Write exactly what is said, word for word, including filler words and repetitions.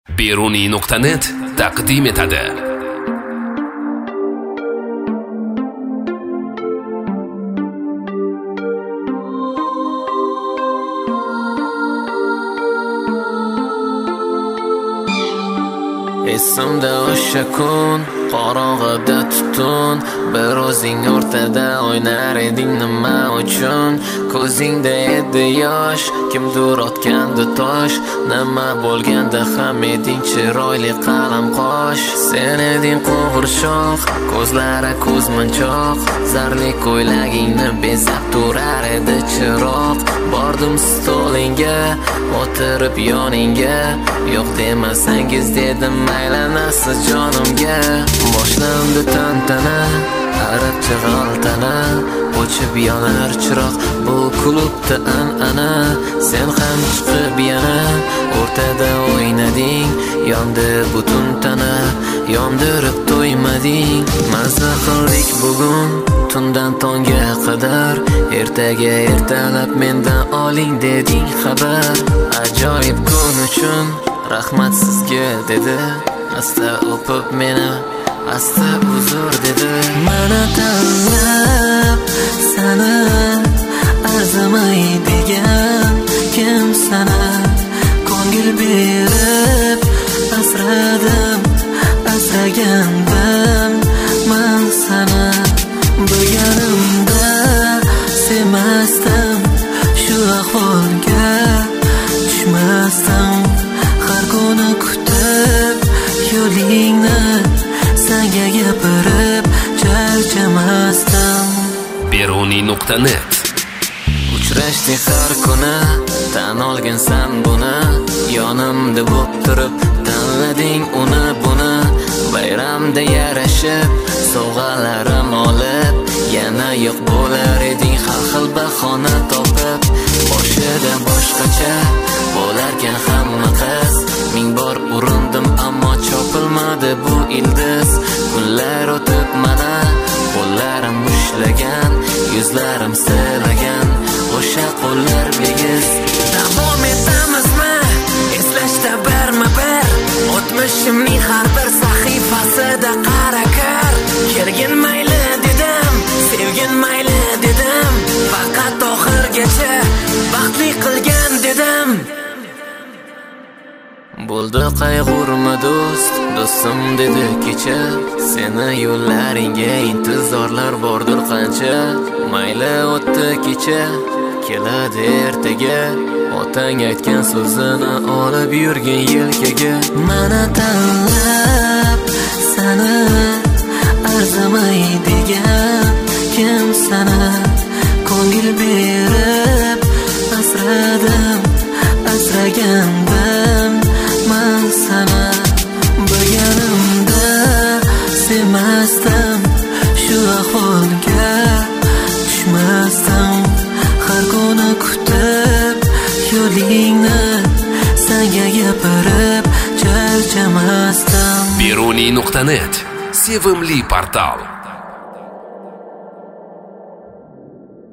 Beruniy nuqta net taqdim etadi. Esimda o'sha kun, qorong'ida tutun, bir o'zing o'rtada o'ynar eding nima uchun? Ko'zingda edi yosh, kimdir otgandi tosh, nima bo'lganda ham eding chiroyli qalam qosh. Sen eding qo'g'irchoq, ko'zlari ko'zmunchoq, zarli ko'ylagingni bezab turar edi chiroq. Bordim stolingga, o'tirib yoningga, yo'q demasangiz dedim aylanasiz jonimga. Boshlandi tantana, arabcha g'altana, o'chib yonar chiroq, bu klubda an'ana. Sen ham chiqib yana o'rtada o'ynading, yondi butun tana, yondirib to'ymading. Mazza qildik bugun tundan tongga qadar, ertaga ertalab mendan oling deding xabar. Ajoyib kun uchun rahmat sizga dedi, asta o'pib meni, asta uzr dedi. Mana tanlab seni arzimaydigan kim sana, ko'ngil berib asradim, asragandim men sana. Bilganimda sevmasdim, shu ahvolga tushmasdim. Har kuni kutib yo'lingni senga gapirib charchamasdim. Beruniy nuqta net. Uchrashdik har kuni, tan olgansan buni, yonimda bo'lib turib tanlading uni buni. Bayramda yarashib sovg'alarim olib, yana yo'q bo'lar eding har xil bahona topib. Boshida boshqacha bo'larkan hamma qiz, ming bor urindim ammo chopilmadi bu ildiz. Kunlar o'tib mana qo'llarim ushlagan, yuzlarim silagan, o'sha qo'llar bigiz. Davom etamizmi eslashda birma-bir, o'tmishimning har bir sahifasida qara kir. Kelgin mayli dedim, sevgin mayli dedim, faqat oxirgacha baxtli qilgan dedim. Bo'ldi qayg'urma do'st, do'stim dedi kecha, seni yo'llaringga intizorlar bordir qancha. Mayli o'tdi kecha, keladi ertaga, otang aytgan so'zini olib yurgin yelkaga. Mana tanlab seni arzimaydigan kim sana, ko'ngil berib asradim, asragandim men sana. Bilganimda sevmasdim, shu ahvolga tushmasdim. Har kuni kutib yo'lingni senga gapirib charchamasdim. Beruniy nuqta net sevimli portal.